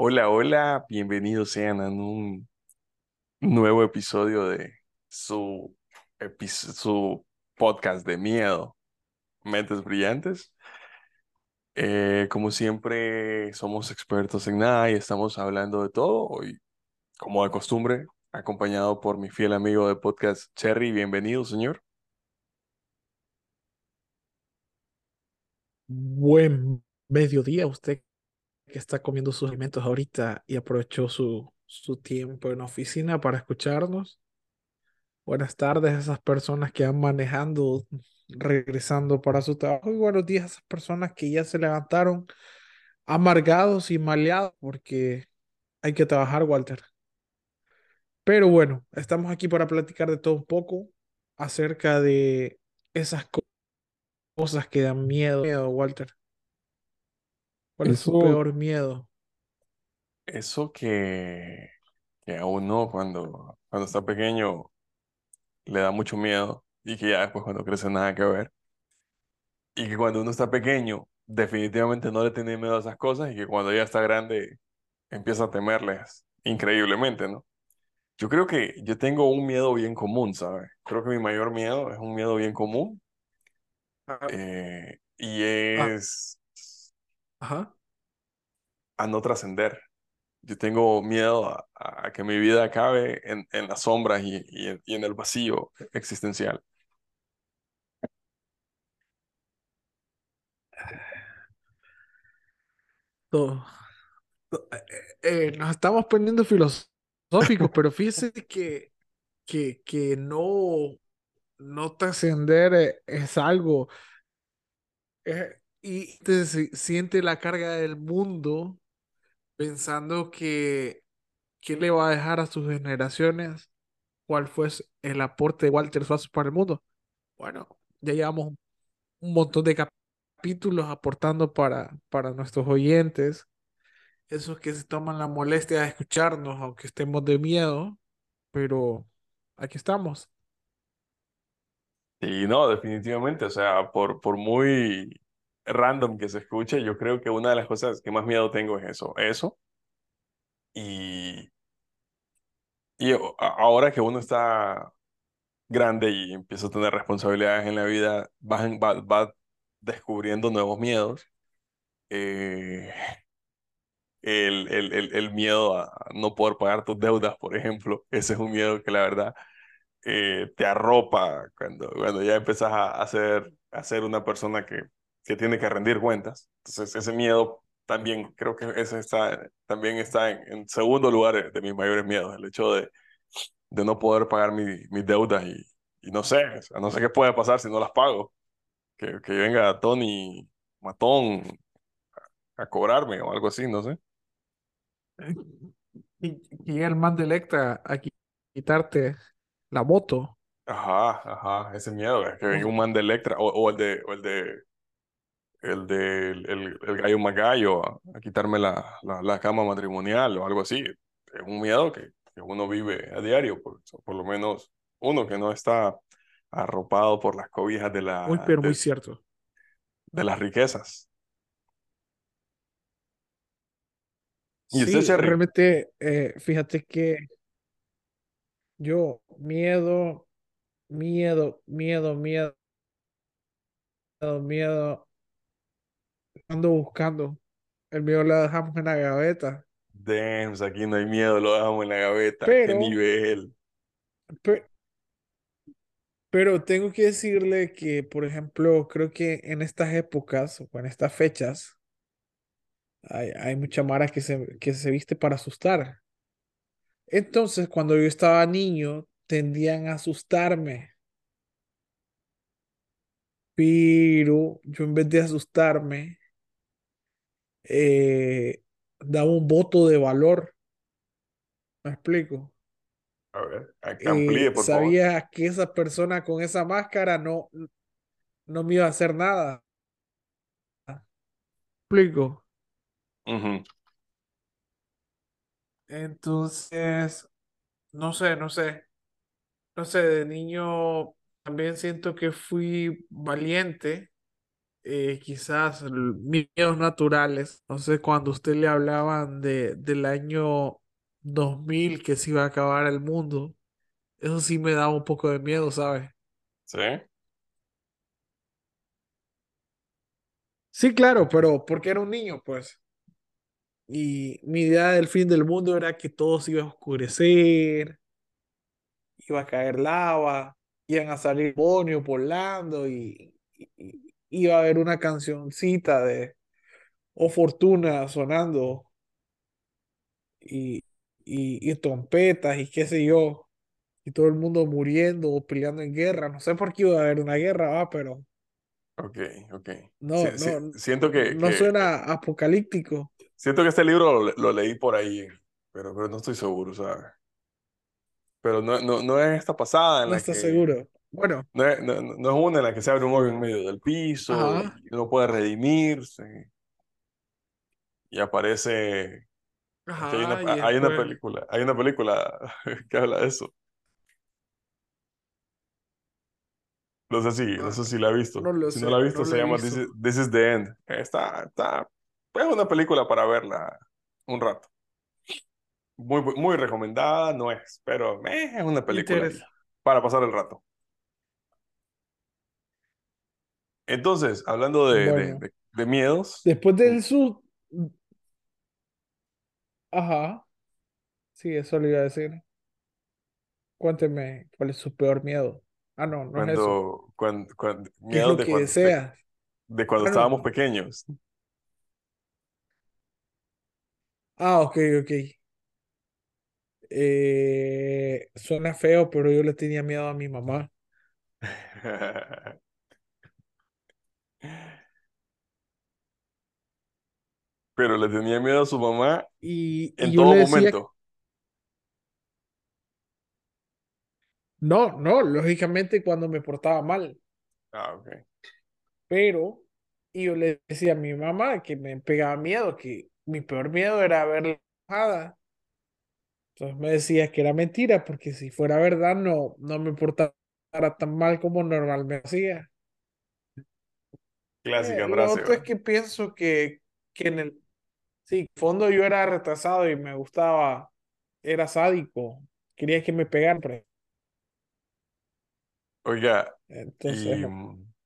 Hola, hola, bienvenidos sean a un nuevo episodio de su podcast de miedo, Mentes Brillantes. Como siempre, somos expertos en nada y estamos hablando de todo. Hoy, como de costumbre, acompañado por mi fiel amigo de podcast, Cherry. Bienvenido, señor. Buen mediodía, usted que está comiendo sus alimentos ahorita y aprovechó su tiempo en la oficina para escucharnos. Buenas tardes a esas personas que van manejando, regresando para su trabajo. Y buenos días a esas personas que ya se levantaron amargados y maleados porque hay que trabajar, Walter. Pero bueno, estamos aquí para platicar de todo un poco acerca de esas cosas que dan miedo, Walter. ¿Cuál es su Eso, peor miedo? eso que a uno cuando está pequeño le da mucho miedo y que ya después cuando crece nada que ver. Y que cuando uno está pequeño, definitivamente no le tiene miedo a esas cosas y que cuando ya está grande empieza a temerles increíblemente, ¿no? Yo creo que yo tengo un miedo bien común, ¿sabes? Creo que mi mayor miedo es un miedo bien común Ah, y ah, es ajá. a no trascender. Yo tengo miedo a que mi vida acabe en las sombras y en el vacío existencial. Todo. Nos estamos poniendo filosóficos, pero fíjese que no trascender es algo. Y te siente la carga del mundo pensando que qué le va a dejar a sus generaciones, cuál fue el aporte de Walter Suazo para el mundo. Bueno, ya llevamos un montón de capítulos aportando para nuestros oyentes, esos que se toman la molestia de escucharnos, aunque estemos de miedo, pero aquí estamos. Y no, definitivamente, o sea, por muy random que se escuche, yo creo que una de las cosas que más miedo tengo es eso. Y, ahora que uno está grande y empieza a tener responsabilidades en la vida, va descubriendo nuevos miedos. Eh, el miedo a no poder pagar tus deudas, por ejemplo, ese es un miedo que la verdad te arropa cuando ya empezás a ser una persona que tiene que rendir cuentas. Entonces, ese miedo también, creo que también está en segundo lugar de mis mayores miedos, el hecho de no poder pagar mis deudas y no sé, o sea, no sé qué puede pasar si no las pago. Que venga Tony Matón a cobrarme o algo así, no sé. Y llega el man de Electra a quitarte la moto. Ajá, ajá, ese miedo, que venga O- un man de Electra o el gallo Magallo a quitarme la cama matrimonial o algo así. Es un miedo que uno vive a diario, por lo menos uno que no está arropado por las cobijas Muy, pero muy cierto. de las riquezas. ¿Y usted, Sí, Cherry? realmente, fíjate que yo, miedo, miedo, ando buscando. El miedo lo dejamos en la gaveta. Damn, aquí no hay miedo, lo dejamos en la gaveta. ¿Qué Pero, nivel? pe- pero tengo que decirle que, por ejemplo, creo que en estas épocas o en estas fechas hay mucha mara que se viste para asustar. Entonces, cuando yo estaba niño, tendían a asustarme, pero yo en vez de asustarme, eh, daba un voto de valor. ¿Me explico? A ver, amplíe, por favor. Sabía que esa persona con esa máscara no me iba a hacer nada. ¿Me explico? Ujú. Entonces, no sé, de niño también siento que fui valiente quizás miedos naturales. No sé, cuando usted le hablaban del año 2000 que se iba a acabar el mundo, eso sí me daba un poco de miedo, ¿sabes? ¿Sí? Sí, claro, pero porque era un niño, pues. Y mi idea del fin del mundo era que todo se iba a oscurecer, iba a caer lava, iban a salir demonios volando y iba a haber una cancioncita de O Fortuna sonando y, y trompetas y qué sé yo, y todo el mundo muriendo o peleando en guerra. No sé por qué iba a haber una guerra, pero Ok, ok. no, no, Siento no suena apocalíptico. siento que este libro lo leí por ahí, pero no estoy seguro, ¿sabes? Pero no es esta pasada en No la estás que, seguro. Bueno, no es una en la que se abre un hoyo en medio del piso ajá, y uno puede redimirse y aparece, es que ajá, y después, hay una película que habla de eso. No ah, sé si la ha visto. no lo Si no la ha sé, visto, no se lo he llama visto. This is the End. Es una película para verla un rato. Muy recomendada, no es, pero es una película ahí, Interesa. para pasar el rato. Entonces, hablando Bueno, de miedos, después del sur, ajá, sí, eso le iba a decir. Cuénteme cuál es su peor miedo. Ah, no, no es eso. ¿Qué es miedos lo que de, deseas? de cuando Ah, estábamos no. pequeños. Ah, ok, ok. Suena feo, pero yo le tenía miedo a mi mamá. Pero le tenía miedo a su mamá Y en yo todo le decía, momento. no, no, lógicamente cuando me portaba mal, Ah, ok. pero, y yo le decía a mi mamá que me pegaba miedo, que mi peor miedo era verla enojada. Entonces me decía que era mentira, porque si fuera verdad, no, no me portara tan mal como normalmente hacía. Clásica Lo frase, otro es ¿va? que pienso que en el sí, fondo yo era retrasado y me gustaba, era sádico, quería que me pegaran. Oiga, Entonces, y,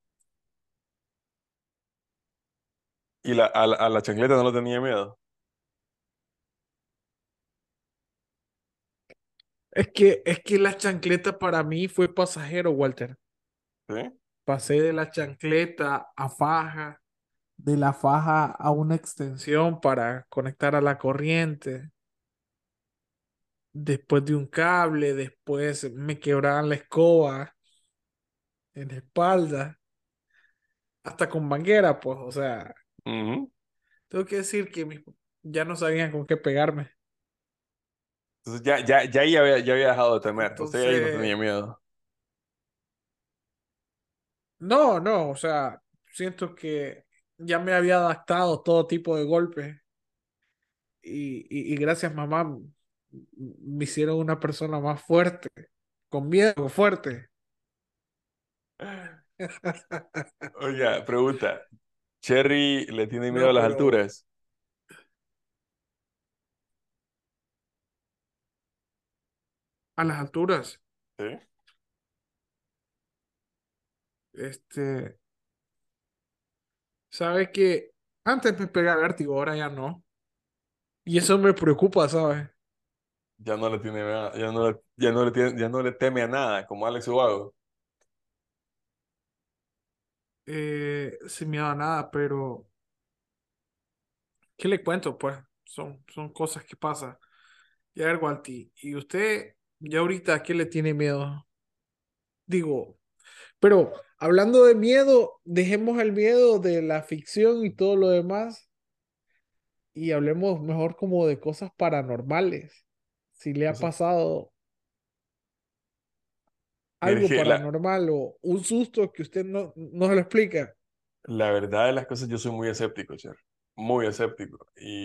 a la chancleta no le tenía miedo. es que la chancleta para mí fue pasajero, Walter. ¿Sí? Pasé de la chancleta a faja, de la faja a una extensión para conectar a la corriente, después de un cable, después me quebraban la escoba en la espalda, hasta con manguera, pues, o sea, Ujú. tengo que decir que ya no sabían con qué pegarme. Entonces ya había dejado de temer. Usted ahí no tenía Entonces, miedo. no, no, o sea, siento que ya me había adaptado a todo tipo de golpes y gracias mamá me hicieron una persona más fuerte, con miedo fuerte. Oiga, pregunta. ¿Cherry le tiene miedo a No, las pero alturas? a las alturas, ¿Sí? este, sabe que antes me pegaba vértigo, ahora ya no. Y eso me preocupa, ¿sabes? Ya no le tiene miedo, ya no le teme a nada, como Alex Ubago. Sin miedo a nada, pero ¿qué le cuento? Pues son cosas que pasan. Y a ver, Walti, ¿y usted ya ahorita a qué le tiene miedo? Digo, pero hablando de miedo, dejemos el miedo de la ficción y todo lo demás y hablemos mejor como de cosas paranormales. Si le ha Entonces, pasado mire, es algo que paranormal o un susto que usted no se lo explica. la verdad de las cosas, yo soy muy escéptico, Cher. Muy escéptico.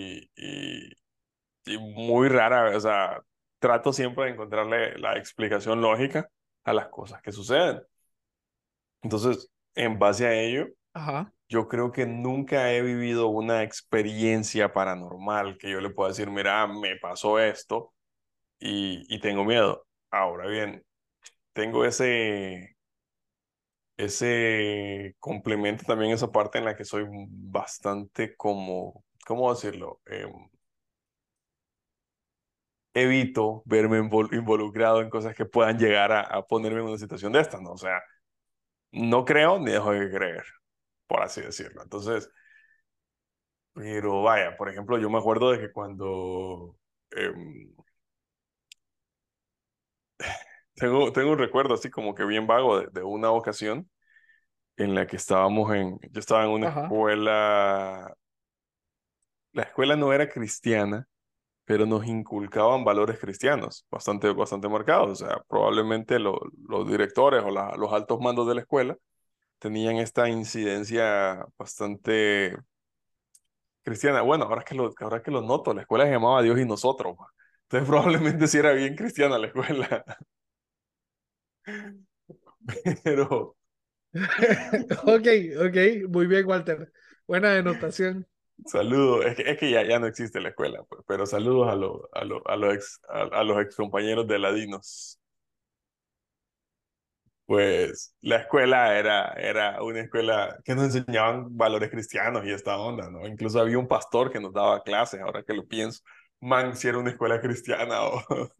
Y muy rara, o sea, trato siempre de encontrarle la explicación lógica a las cosas que suceden. Entonces, en base a ello, Ajá. yo creo que nunca he vivido una experiencia paranormal que yo le pueda decir, mira, me pasó esto y tengo miedo. Ahora bien, tengo ese complemento también, esa parte en la que soy bastante como, ¿cómo decirlo? Evito verme involucrado en cosas que puedan llegar a ponerme en una situación de esta, ¿no? O sea, no creo ni dejo de creer, por así decirlo. Entonces, pero vaya, por ejemplo, yo me acuerdo de que cuando tengo un recuerdo así como que bien vago de una ocasión en la que yo estaba en una Ajá. escuela, la escuela no era cristiana, pero nos inculcaban valores cristianos bastante, bastante marcados. O sea, probablemente los directores o los altos mandos de la escuela tenían esta incidencia bastante cristiana. Bueno, ahora que lo noto, la escuela se llamaba Dios y nosotros, ma. Entonces probablemente sí era bien cristiana la escuela, pero Ok, ok, muy bien, Walter. Buena denotación. saludos, es que ya no existe la escuela, pues, pero saludos a los ex compañeros de Ladinos. Pues la escuela era una escuela que nos enseñaban valores cristianos y esta onda, ¿no? Incluso había un pastor que nos daba clases, ahora que lo pienso. Man, si era una escuela cristiana o...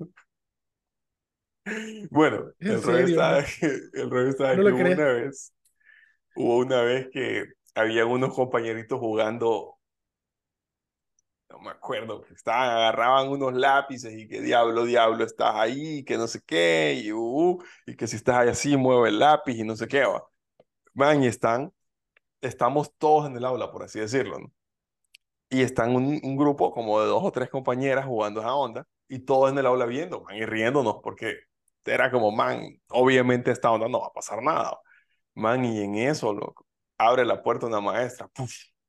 Bueno, En serio, no, el rollo estaba no que lo crees. hubo una vez que había unos compañeritos jugando, no me acuerdo, que agarraban unos lápices y que diablo, diablo, estás ahí, que no sé qué, y que si estás ahí así, mueve el lápiz y no sé qué, va. Man, estamos todos en el aula, por así decirlo, ¿no? Y están un grupo como de dos o tres compañeras jugando esa onda y todos en el aula viendo, man, y riéndonos porque era como, man, obviamente esta onda no va a pasar nada, man, y en eso, loco, abre la puerta una maestra, puf,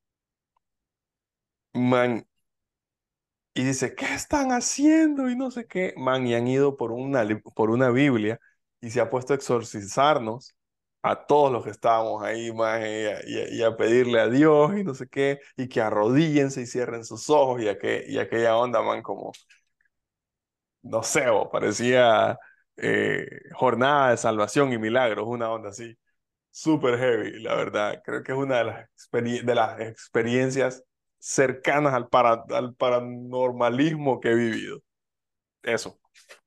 man, y dice, ¿qué están haciendo? Y no sé qué, man, y han ido por una Biblia y se ha puesto a exorcizarnos a todos los que estábamos ahí, man, y a pedirle a Dios y no sé qué, y que arrodíllense y cierren sus ojos y aquella onda, man, como, no sé, parecía jornada de salvación y milagros, una onda así, súper heavy, la verdad. Creo que es una de las experiencias cercanas al paranormalismo que he vivido. Eso.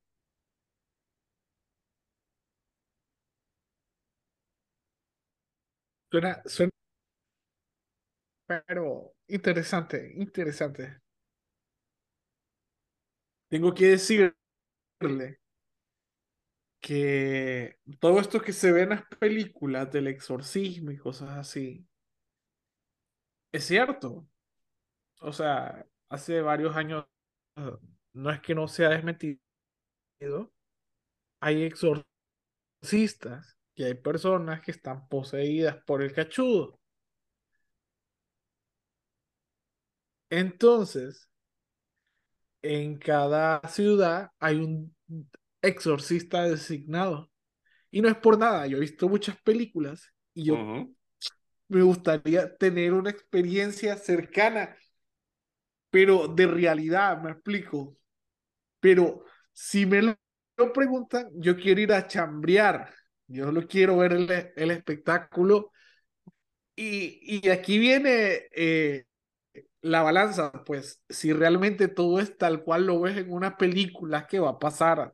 Suena, pero interesante, interesante. Tengo que decirle que todo esto que se ve en las películas del exorcismo y cosas así, es cierto. O sea, hace varios años, eh, no es que no se ha desmentido, hay exorcistas y hay personas que están poseídas por el cachudo. Entonces, en cada ciudad hay un exorcista designado. Y no es por nada, yo he visto muchas películas y yo Ujú. me gustaría tener una experiencia cercana, pero de realidad, me explico. Pero si me lo preguntan, yo quiero ir a chambrear, yo lo quiero ver el espectáculo. Y aquí viene la balanza, pues si realmente todo es tal cual lo ves en una película, ¿qué va a pasar?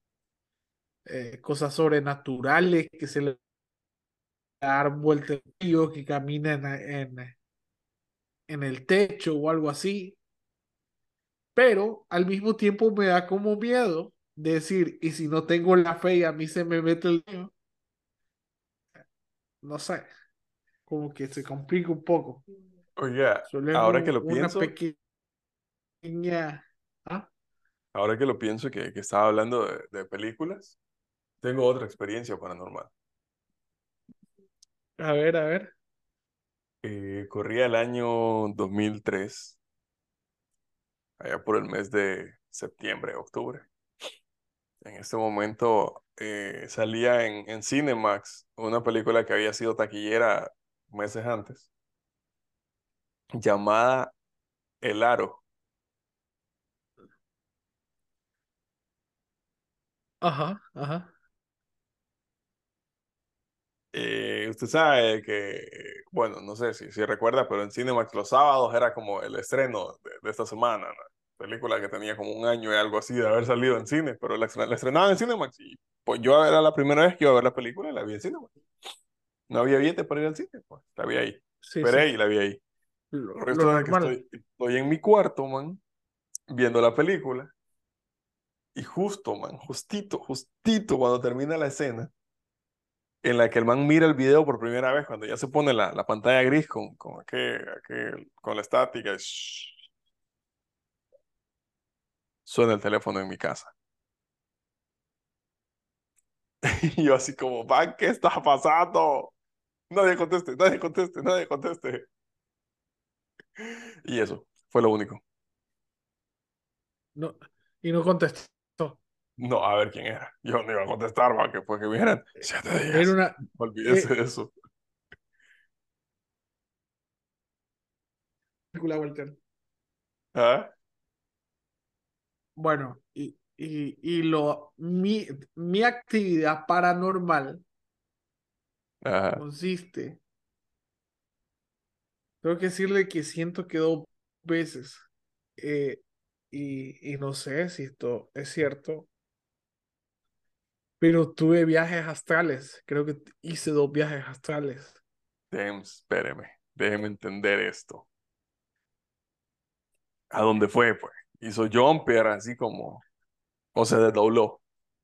Cosas sobrenaturales, que se le dar vuelta el tío, que camina en el techo o algo así, pero al mismo tiempo me da como miedo decir, y si no tengo la fe y a mí se me mete el niño, no sé, como que se complica un poco. Oiga, Solo es ahora que lo una pienso, pequeña... ¿Ah? ahora que lo pienso que estaba hablando de películas, tengo otra experiencia paranormal. A ver, a ver. Corría el año 2003, allá por el mes de septiembre, octubre. En este momento salía en Cinemax una película que había sido taquillera meses antes. llamada El Aro. Ajá, ajá. Usted sabe que, bueno, no sé si recuerda, pero en Cinemax los sábados era como el estreno de esta semana, ¿no? Película que tenía como un año y algo así de haber salido en cine, pero la estrenaban en Cinemax y pues yo era la primera vez que iba a ver la película y la vi en Cinemax. No había billete para ir al cine, pues la vi ahí. Sí, sí. Esperé y la vi ahí. Pero Lo esto es que normal. estoy en mi cuarto, man, viendo la película y justo, man, justito cuando termina la escena en la que el man mira el video por primera vez, cuando ya se pone la pantalla gris con la estática, y suena el teléfono en mi casa. Y yo así como, man, ¿qué está pasando? Nadie conteste, nadie conteste, nadie conteste. Y eso fue lo único. No, y no contestó. No, a ver quién era. Yo no iba a contestar, man, que fue que me dijeran 7 días. Era una Olvídese de eso. película, Walter. ¿Ah? Bueno, mi actividad paranormal Ajá. consiste, tengo que decirle que siento que 2 veces, eh, y no sé si esto es cierto, pero tuve viajes astrales. Creo que hice 2 viajes astrales. Espéreme, déjeme entender esto. ¿A dónde fue, pues? Hizo jumper así como, o se desdobló.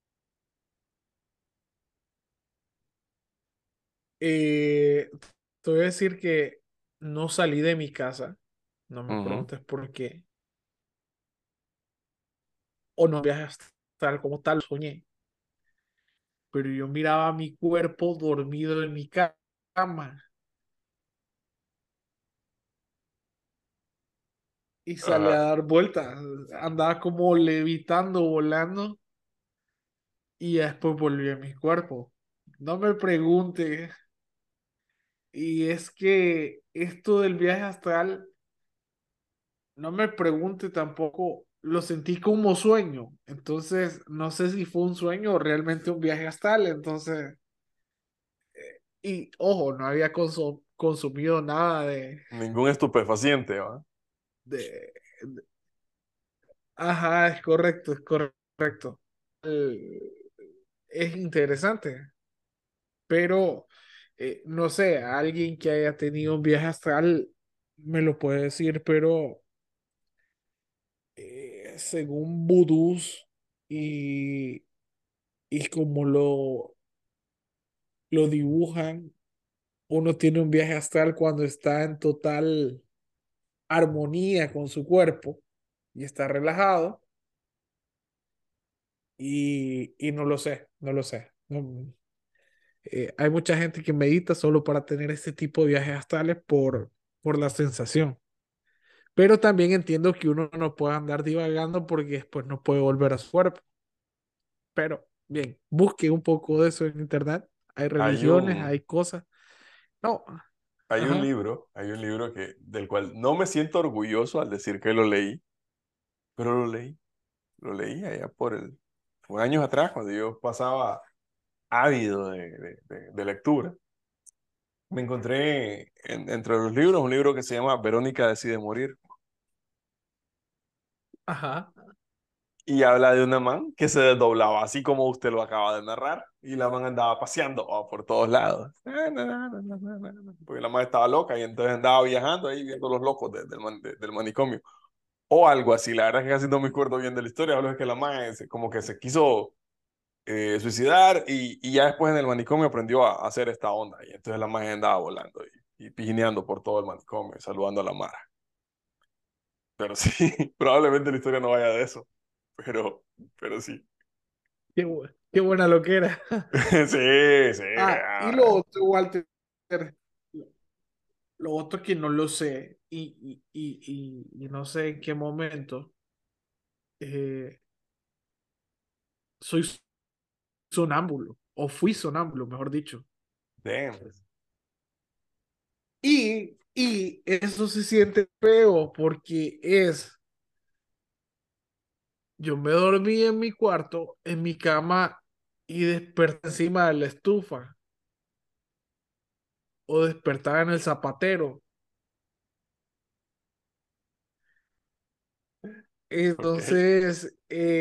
Eh, Te voy a decir que no salí de mi casa, no me Ujú. preguntes por qué, o no viaje astral como tal, soñé, pero yo miraba mi cuerpo dormido en mi cama y salí a Ajá. dar vueltas, andaba como levitando, volando y ya después volví a mi cuerpo. No me pregunte, y es que esto del viaje astral, no me pregunte tampoco, lo sentí como sueño, entonces no sé si fue un sueño o realmente un viaje astral, entonces, y ojo, no había consumido nada Ningún estupefaciente, ¿va? de, ajá, es correcto. Es interesante, pero no sé, alguien que haya tenido un viaje astral me lo puede decir, pero según vudús y, y como lo dibujan, uno tiene un viaje astral cuando está en total armonía con su cuerpo y está relajado y no lo sé, no lo sé. Hay mucha gente que medita solo para tener este tipo de viajes astrales por la sensación. Pero también entiendo que uno no puede andar divagando porque después no puede volver a su cuerpo. Pero bien, busque un poco de eso en internet. Hay Hay religiones, un, hay cosas. No, ajá, hay un libro del cual no me siento orgulloso al decir que lo leí, pero lo leí allá fue años atrás, cuando yo pasaba ávido de lectura. Me encontré entre los libros un libro que se llama Verónica decide morir. ajá. Y habla de una man que se desdoblaba, así como usted lo acaba de narrar. Y la man andaba paseando por todos lados. Porque la man estaba loca y entonces andaba viajando ahí viendo los locos del manicomio. O algo así. La verdad es que casi no me acuerdo bien de la historia. Hablo es que la man como que se quiso suicidar y ya después en el manicomio aprendió a hacer esta onda. Y entonces la man andaba volando y pijineando por todo el manicomio, saludando a la Mara. Pero sí, probablemente la historia no vaya de eso. Pero, pero sí. Qué buena loquera. Sí, sí. Ah, y lo otro, Walter, lo otro que no lo sé y no sé en qué momento, eh, soy sonámbulo, o fui sonámbulo, mejor dicho. Damn. Y eso se siente feo porque yo me dormí en mi cuarto, en mi cama y desperté encima de la estufa o despertaba en el zapatero. Ok, Entonces,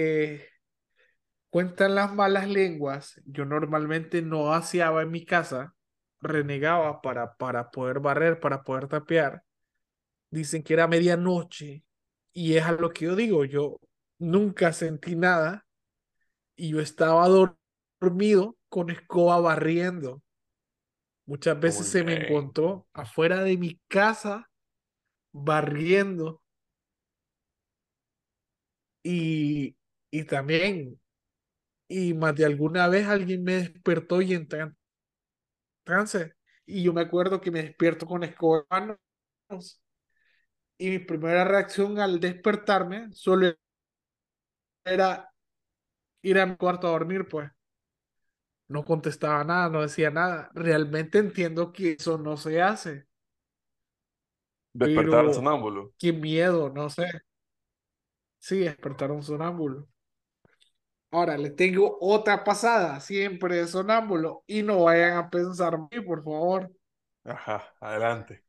cuentan las malas lenguas, yo normalmente no aseaba en mi casa, renegaba para poder barrer, para poder tapear. Dicen que era medianoche y es a lo que yo digo, yo nunca sentí nada y yo estaba dormido con escoba barriendo. Muchas veces muy se me bien. encontró afuera de mi casa barriendo y, y también, y más de alguna vez alguien me despertó y entré en trance. Y yo me acuerdo que me despierto con escoba en manos y mi primera reacción al despertarme solo era ir a mi cuarto a dormir, pues. No contestaba nada, no decía nada. Realmente entiendo que eso no se hace, Despertar al pero sonámbulo. qué miedo, no sé. Sí, despertar a un sonámbulo. Ahora, le tengo otra pasada, siempre de sonámbulo, y no vayan a pensar en mí, por favor. Ajá, adelante.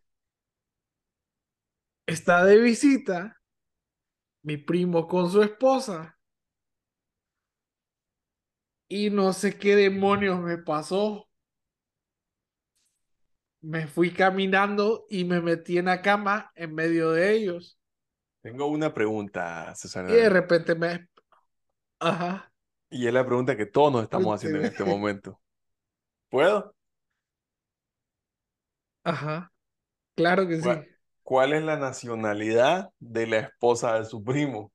Está de visita mi primo con su esposa y no sé qué demonios me pasó. Me fui caminando y me metí en la cama en medio de ellos. Tengo una pregunta, César Y de Hernán, repente ajá, y es la pregunta que todos nos estamos haciendo en pregúnteme. este momento. ¿Puedo? Ajá, claro que ¿Cuál, sí. cuál es la nacionalidad de la esposa de su primo?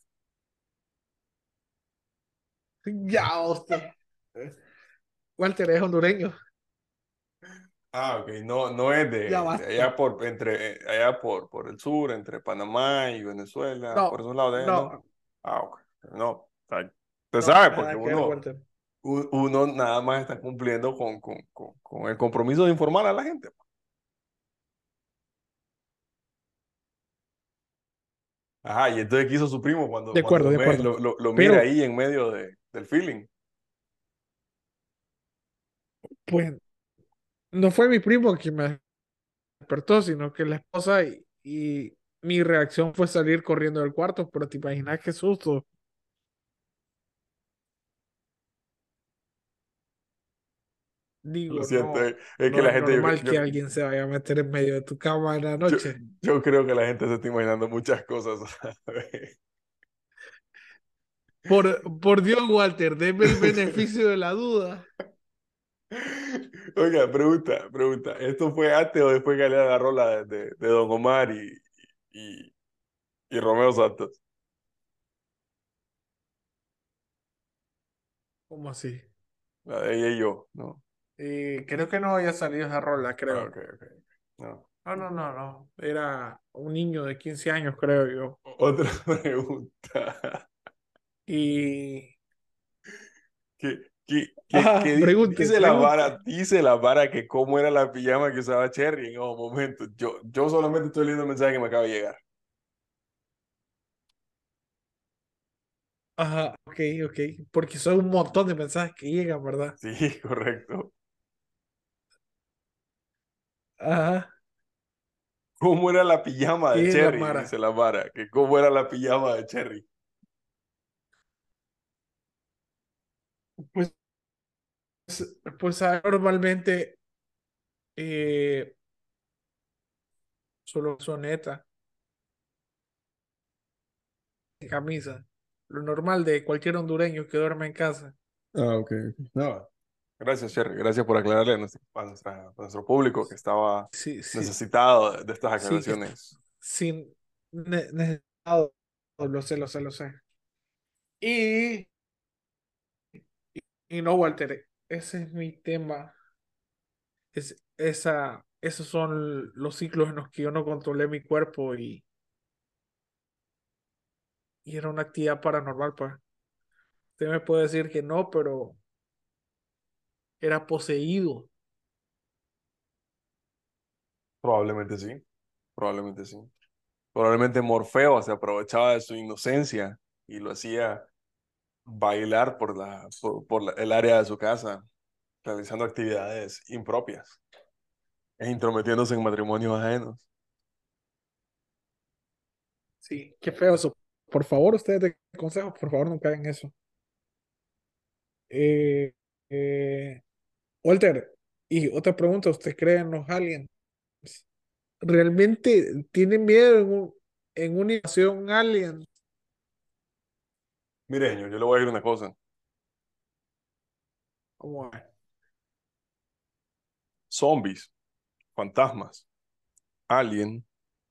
Ya usted. Walter es hondureño. Ah, ok, no, no es Ya de basta. allá allá por el sur, entre Panamá y Venezuela, por No, esos lados de allá, ¿no? no, Ah, ok. No, o sea, usted no, sabe, porque nada que ver, Walter. uno nada más está cumpliendo con el compromiso de informar a la gente. Ajá, y entonces, ¿qué hizo su primo De cuando acuerdo, de acuerdo. lo mira Pero, ahí en medio del feeling? pues, no fue mi primo quien me despertó, sino que la esposa y mi reacción fue salir corriendo del cuarto, pero te imaginas qué susto. Lo Digo, siento, no, es que no la es gente, normal que alguien se vaya a meter en medio de tu cama en la yo, noche. yo creo que la gente se está imaginando muchas cosas. ¿Sabe? Por Dios, Walter, deme el beneficio de la duda. Oiga, pregunta. ¿Esto fue antes o después que le agarró la de Don Omar y, y Romeo Santos? ¿Cómo así? La de ella y yo, ¿no? Creo que no había salido esa rola, Ah, creo. ok, ok. No. No, no, no, no. Era un niño de 15 años, creo yo. Otra pregunta. Y... Que Ajá, pregunte, pregunte. dice la vara que cómo era la pijama que usaba Cherry en esos momentos. Yo solamente estoy leyendo el mensaje que me acaba de llegar. Ajá, ok, ok. Porque son un montón de mensajes que llegan, ¿verdad? Sí, correcto. Ajá. ¿Cómo era la pijama de ¿Qué es la Cherry? Dice Mara? la vara. Que cómo era la pijama de Cherry. Pues, normalmente eh, solo soneta, camisa. Lo normal de cualquier hondureño que duerme en casa. Ah, ok. No. Gracias, Cherry. Gracias por aclararle a nuestro público que estaba Sí, sí, necesitado de estas sí, que está aclaraciones. sin necesitado. Lo sé, lo sé, lo sé. Y, y no, Walter, ese es mi tema. Esos son los ciclos en los que yo no controlé mi cuerpo y era una actividad paranormal, pues. Usted me puede decir que no, pero era poseído. Probablemente sí, probablemente sí. Probablemente Morfeo se aprovechaba de su inocencia y lo hacía bailar el área de su casa, realizando actividades impropias e intrometiéndose en matrimonios ajenos. Sí, qué feo eso. Por favor, ustedes de consejos, por favor, no caigan en eso. Eh, eh, Walter, y otra pregunta, ¿usted cree en los aliens? ¿Realmente tiene miedo en una invasión alien? Mire, señor, yo le voy a decir una cosa. Como, Zombies, fantasmas, alien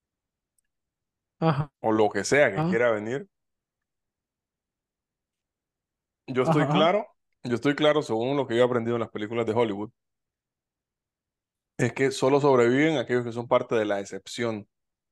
ajá, o lo que sea que ajá, quiera venir, yo estoy ajá, claro, yo estoy claro según lo que yo he aprendido en las películas de Hollywood, es que solo sobreviven aquellos que son parte de la excepción.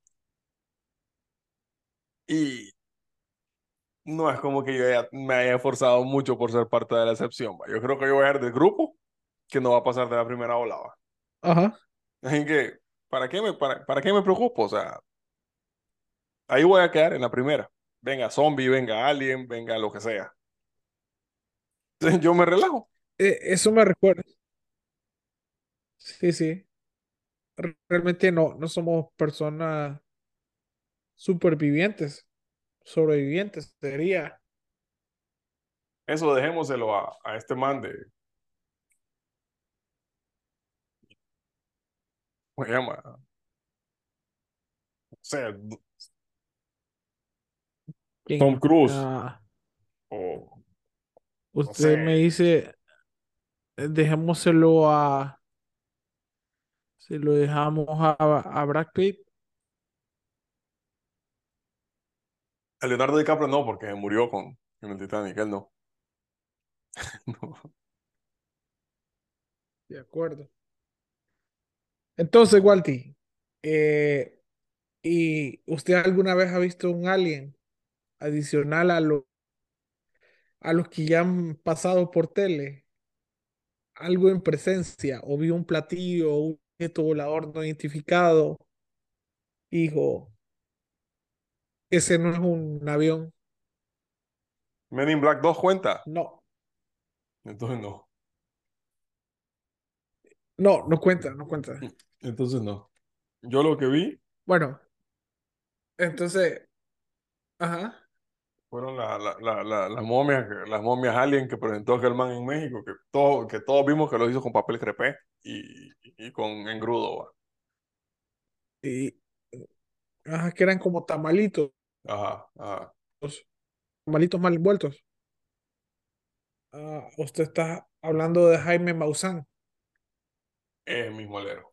Y no es como que me haya esforzado mucho por ser parte de la excepción, va. Yo creo que yo voy a ser del grupo que no va a pasar de la primera ola, va. ajá. Así que, ¿para qué me preocupo? O sea, ahí voy a quedar en la primera. Venga zombie, venga alien, venga lo que sea. Entonces yo me relajo. Eso me recuerda. Sí, sí. Realmente no somos personas supervivientes, sobrevivientes, sería. Eso dejémoselo a este man ¿cómo se llama? O sea, Tom ¿Quién? Cruise o no Usted me sé, dice, dejémoselo si lo dejamos a Brad Pitt. a Leonardo DiCaprio no, porque se murió con el Titanic, él no. No. De acuerdo. Entonces, Walty, eh, ¿y usted alguna vez ha visto un alien adicional a los que ya han pasado por tele? Algo en presencia, o vio un platillo, un objeto volador no identificado. Hijo, ese no es un avión. Men in Black 2 cuenta, No, entonces no. no cuenta, no cuenta. Entonces no. Yo lo que vi Bueno, entonces, ajá. fueron las momias alien que presentó aquel man en México, que todos vimos que lo hizo con papel crepé y con engrudo, va. Y, ajá, que eran como tamalitos, Ajá, ajá. tamalitos mal envueltos. Usted está hablando de Jaime Maussan. Es el mismo alero.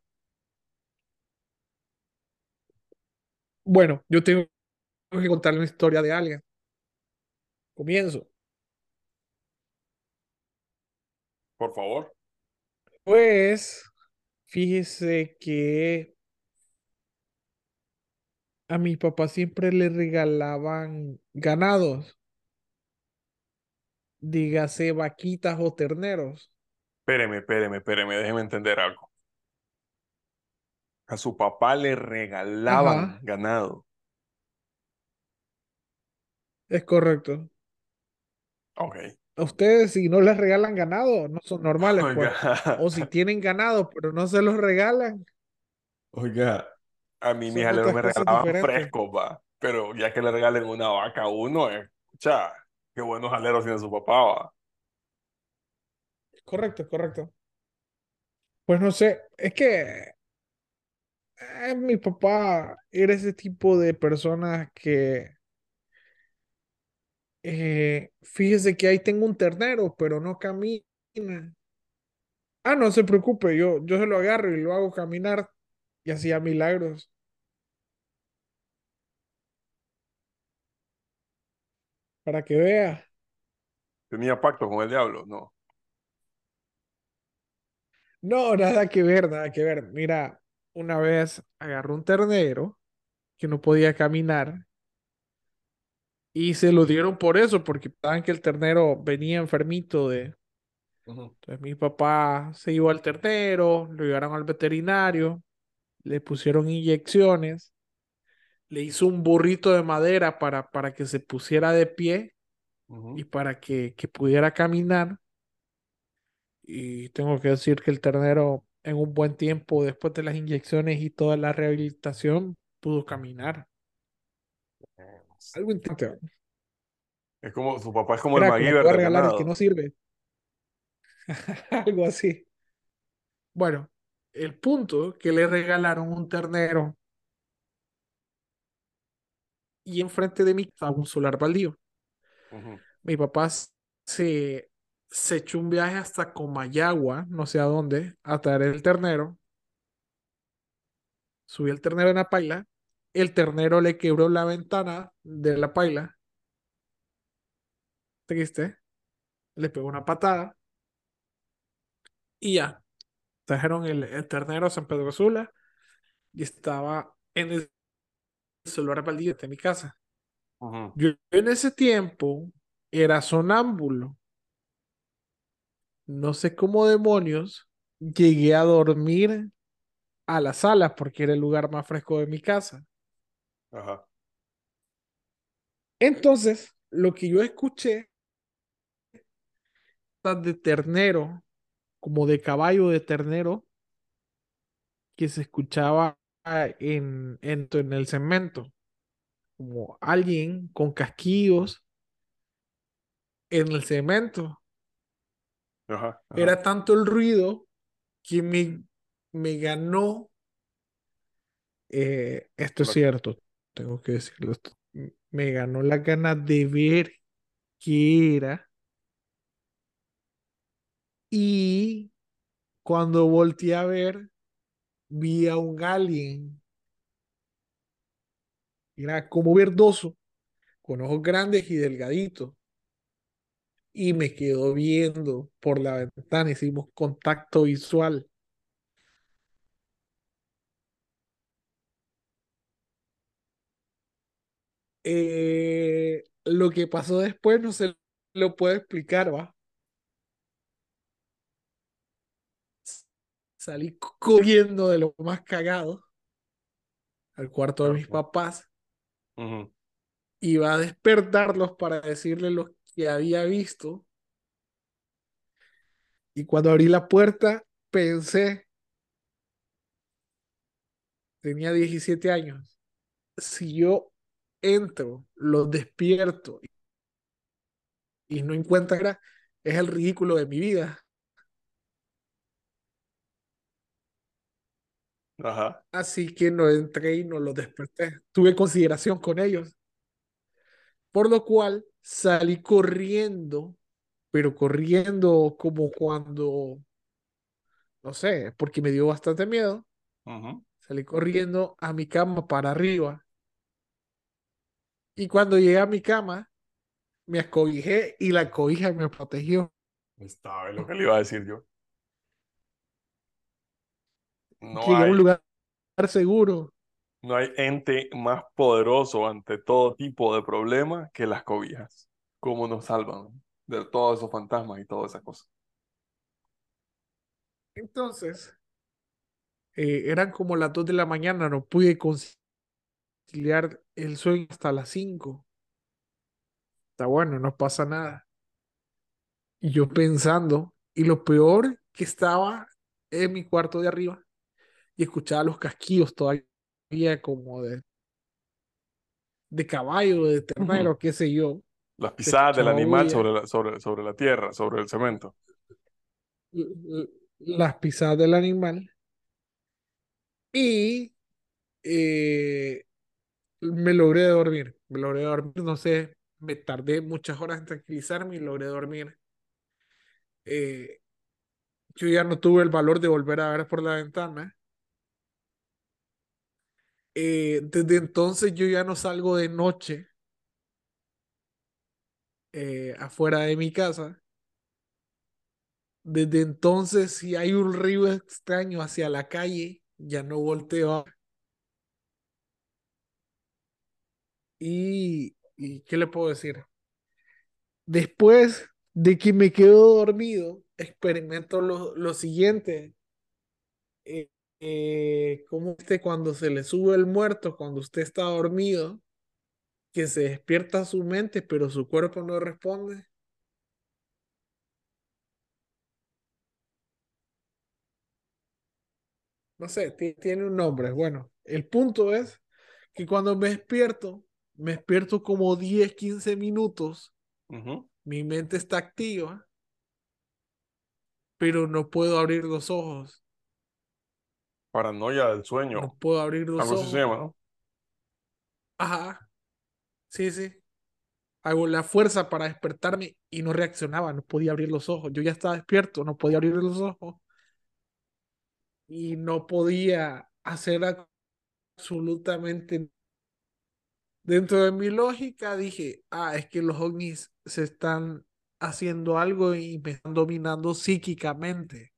Bueno, yo tengo que contarle una historia de alguien. Comienzo. Por favor. Pues, fíjese que a mi papá siempre le regalaban ganados, dígase vaquitas o terneros. Espéreme, déjeme entender algo. A su papá le regalaban Ajá, ganado. es correcto. Ok. A ustedes, si no les regalan ganado, no son normales, Oiga, pues. O si tienen ganado, pero no se los regalan, oiga, a mí mis son aleros otras me cosas regalaban diferentes. frescos, va. Pero ya que le regalen una vaca a uno, escucha, qué buenos aleros tiene su papá, va. Correcto, correcto. Pues no sé, es que mi papá era ese tipo de personas que, fíjese que ahí tengo un ternero, pero no camina. No se preocupe, yo se lo agarro y lo hago caminar y hacía milagros, para que vea. Tenía pacto con el diablo, no. No, nada que ver, nada que ver. Mira, una vez agarró un ternero que no podía caminar y se lo dieron por eso, porque pensaban que el ternero venía enfermito de... Ujú. Entonces mi papá se llevó al ternero, lo llevaron al veterinario, le pusieron inyecciones, le hizo un burrito de madera para que se pusiera de pie y ujú. para que pudiera caminar. Y tengo que decir que el ternero en un buen tiempo, después de las inyecciones y toda la rehabilitación, pudo caminar. Algo interesante. Es como, su papá es como el Crack, le MacGyver puedo del regalar el que no ganado. sirve. Algo así. Bueno, el punto que le regalaron un ternero y enfrente de mí estaba un solar baldío. Ujú, Mi papá se, se echó un viaje hasta Comayagua, no sé a dónde, a traer el ternero. Subió el ternero en la paila. El ternero le quebró la ventana de la paila. Triste. Le pegó una patada y ya. Trajeron el ternero a San Pedro Sula y estaba en el solar baldío de mi casa. ujú. Yo en ese tiempo era sonámbulo. No sé cómo demonios llegué a dormir a la sala porque era el lugar más fresco de mi casa. Ajá, Entonces, lo que yo escuché de ternero, como de caballo de ternero, que se escuchaba en el cemento, como alguien con casquillos en el cemento. ajá, ajá. Era tanto el ruido que me ganó, esto es La- cierto, tengo que decirlo, me ganó la ganas de ver qué era. Y cuando volteé a ver, vi a un alien, era como verdoso, con ojos grandes y delgaditos, y me quedó viendo por la ventana, hicimos contacto visual. Lo que pasó después no se lo puedo explicar, ¿va? Salí corriendo de lo más cagado al cuarto de mis Claro. papás, Ujú. iba a despertarlos para decirles lo que había visto, y cuando abrí la puerta pensé, tenía 17 años, si yo entro, los despierto y no encuentro nada, es el ridículo de mi vida. Ajá. Así que no entré y no los desperté. Tuve consideración con ellos, por lo cual salí corriendo, pero corriendo como cuando, no sé, porque me dio bastante miedo. Ujú. Salí corriendo a mi cama para arriba y cuando llegué a mi cama me acobijé y la cobija me protegió. Estaba en lo que le iba a decir yo. No Llegué a un hay, lugar seguro. no hay ente más poderoso ante todo tipo de problema que las cobijas. ¿Cómo nos salvan de todos esos fantasmas y todas esas cosas? Entonces, eran como las 2 de la mañana, no pude conciliar el sueño hasta las 5. Está bueno, no pasa nada. Y yo pensando, y lo peor que estaba en mi cuarto de arriba y escuchaba los casquillos todavía como de caballo, de Ujú. ternero, qué sé yo. Las Se pisadas del escuchaba animal bulla, sobre la tierra, sobre el cemento. l- las pisadas del animal y eh, me logré dormir, no sé, me tardé muchas horas en tranquilizarme y logré dormir. Eh, yo ya no tuve el valor de volver a ver por la ventana. Desde entonces yo ya no salgo de noche afuera de mi casa. Desde entonces, si hay un río extraño hacia la calle, ya no volteo y ¿qué le puedo decir? Después de que me quedo dormido, experimento lo siguiente. como cuando se le sube el muerto, cuando usted está dormido, que se despierta su mente, pero su cuerpo no responde. No sé, tiene un nombre. Bueno, el punto es que cuando me despierto como 10 15 minutos, Ujú. mi mente está activa, pero no puedo abrir los ojos. Paranoia del sueño, No puedo abrir los algo así se ojos. llama, ¿no? Ajá, sí, sí. Hago la fuerza para despertarme y no reaccionaba, no podía abrir los ojos. Yo ya estaba despierto, no podía abrir los ojos y no podía hacer absolutamente. Dentro de mi lógica dije, es que los ovnis se están haciendo algo y me están dominando psíquicamente.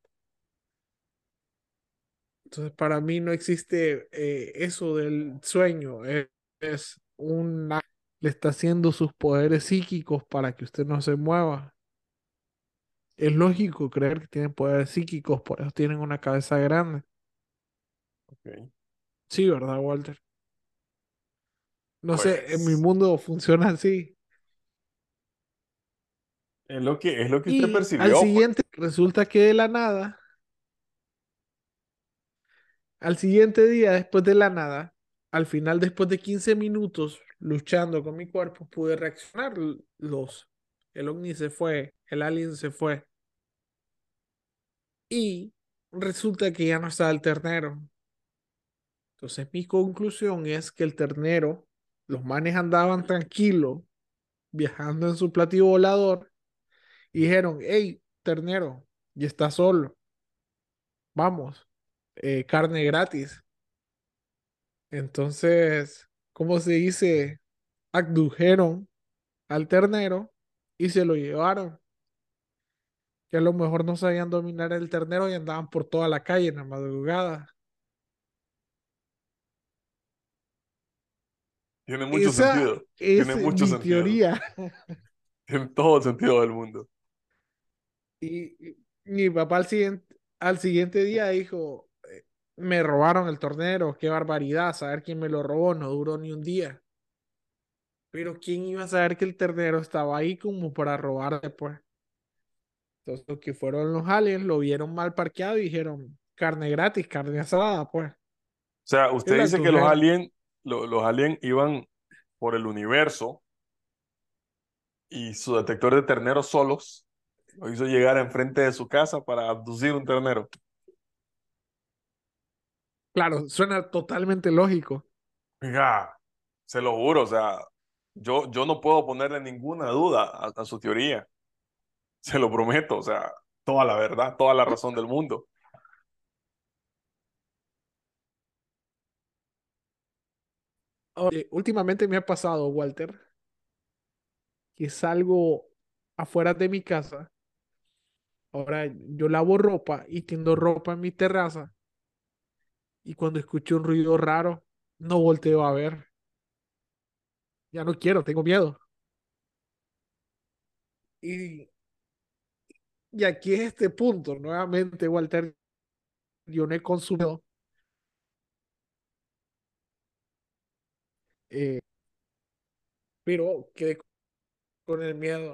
Entonces, para mí no existe eso del sueño. Es una... Le está haciendo sus poderes psíquicos para que usted no se mueva. Es lógico creer que tienen poderes psíquicos, por eso tienen una cabeza grande. Ok. Sí, ¿verdad, Walter? No sé, en mi Pues mundo funciona así. es lo que usted Y al percibió, pues. siguiente, resulta que de la nada, al siguiente día, después de la nada, al final, después de 15 minutos luchando con mi cuerpo, pude reaccionar. El ovni se fue, el alien se fue. Y resulta que ya no estaba el ternero. Entonces, mi conclusión es que el ternero, los manes andaban tranquilos, viajando en su platillo volador, y dijeron: hey, ternero, y está solo, vamos, carne gratis. Entonces, ¿cómo se dice? Abdujeron al ternero y se lo llevaron. Que a lo mejor no sabían dominar el ternero y andaban por toda la calle en la madrugada. Tiene mucho Esa sentido. es Tiene mucho mi sentido. teoría. Tiene todo el sentido del mundo. Y mi papá al siguiente día dijo: me robaron el tornero, qué barbaridad, saber quién me lo robó, no duró ni un día. Pero ¿quién iba a saber que el ternero estaba ahí como para robar después? Entonces, los que fueron los aliens lo vieron mal parqueado y dijeron: carne gratis, carne asada, pues. O sea, Y usted la dice que abdujeron. los aliens iban por el universo y su detector de terneros solos lo hizo llegar enfrente de su casa para abducir un ternero. Claro, suena totalmente lógico. Oiga, se lo juro, o sea, yo no puedo ponerle ninguna duda a su teoría. Se lo prometo, o sea, toda la verdad, toda la razón del mundo. Oye, últimamente me ha pasado, Walter, que salgo afuera de mi casa. Ahora yo lavo ropa y tiendo ropa en mi terraza. Y cuando escucho un ruido raro, no volteo a ver. Ya no quiero, tengo miedo. Y, y aquí es este punto, nuevamente, Walter, yo no he consumido, eh, pero quedé con el miedo.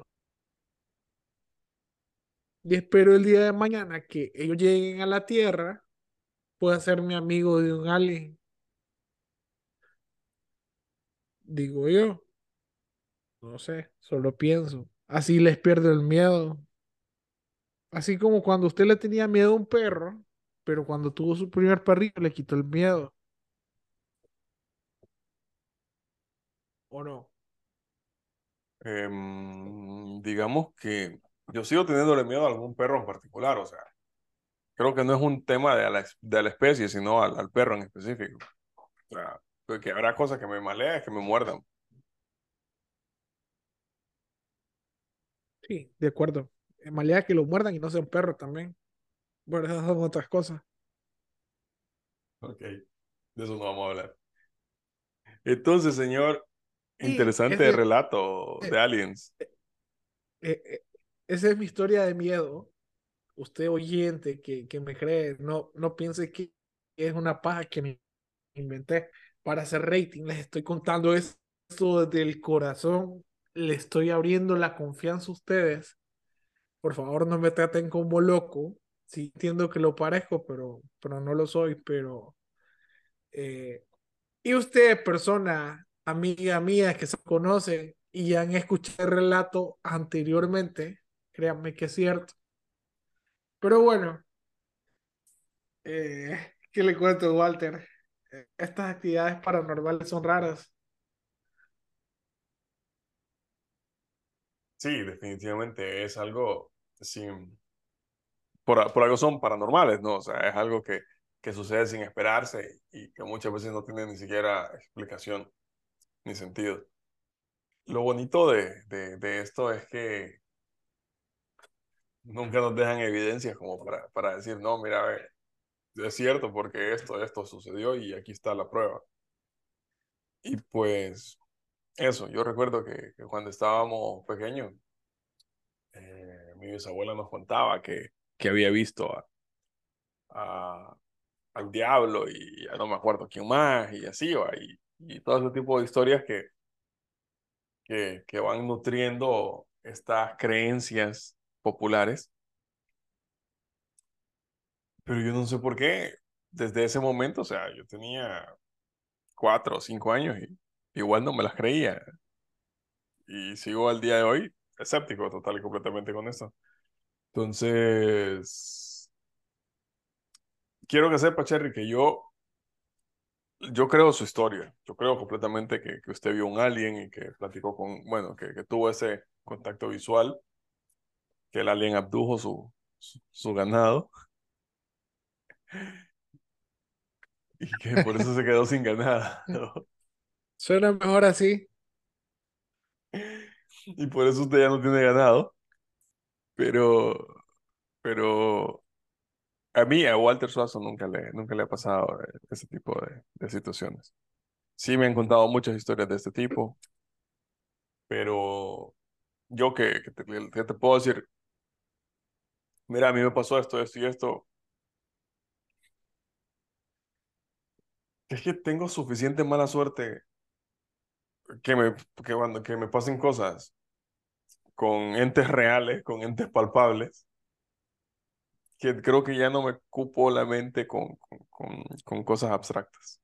Y espero el día de mañana que ellos lleguen a la Tierra, pueda ser mi amigo de un alien, digo yo. No sé, solo pienso. Así les pierdo el miedo. Así como cuando usted le tenía miedo a un perro, pero cuando tuvo su primer perrito le quitó el miedo, ¿o no? Digamos que yo sigo teniéndole miedo a algún perro en particular, o sea, creo que no es un tema de la especie, sino al perro en específico. O sea, porque habrá cosas que me malean, que me muerdan. Sí, de acuerdo. En realidad que lo muerdan y no sea un perro también. Bueno, esas son otras cosas. Ok, de eso no vamos a hablar. Entonces, señor, Y interesante relato de eh, aliens. eh, eh, esa es mi historia de miedo. Usted oyente que me cree, no piense que es una paja que me inventé para hacer rating. Les estoy contando esto desde el corazón. Le estoy abriendo la confianza a ustedes. Por favor, no me traten como loco. Sí, entiendo que lo parezco, pero no lo soy. Eh, y usted, persona, amiga mía, que se conocen y ya han escuchado el relato anteriormente, créanme que es cierto. Pero bueno, ¿qué le cuento, Walter? Estas actividades paranormales son raras. Sí, definitivamente es algo, sí, por algo son paranormales, ¿no? O sea, es algo que sucede sin esperarse y que muchas veces no tiene ni siquiera explicación ni sentido. Lo bonito de esto es que nunca nos dejan evidencias como para decir, no, mira, a ver, es cierto porque esto sucedió y aquí está la prueba. Y pues eso, yo recuerdo que cuando estábamos pequeños, mi bisabuela nos contaba que había visto a- al diablo y ya no me acuerdo quién más y así va, y todo ese tipo de historias que van nutriendo estas creencias populares. Pero yo no sé por qué, desde ese momento, o sea, yo tenía 4 o 5 años y igual no me las creía. Y sigo al día de hoy escéptico total y completamente con esto. Entonces, quiero que sepa, Cherry, que yo creo su historia. Yo creo completamente que usted vio un alien y que platicó con, bueno, que tuvo ese contacto visual, que el alien abdujo su ganado y que por eso se quedó sin ganado. Suena mejor así. Y por eso usted ya no tiene ganado. Pero, pero a Walter Suazo nunca le ha pasado ese tipo de situaciones. Sí me han contado muchas historias de este tipo, pero yo que te puedo decir, mira, a mí me pasó esto y esto, es que tengo suficiente mala suerte que me, que me pasen cosas con entes reales, con entes palpables, que creo que ya no me cupo la mente con cosas abstractas.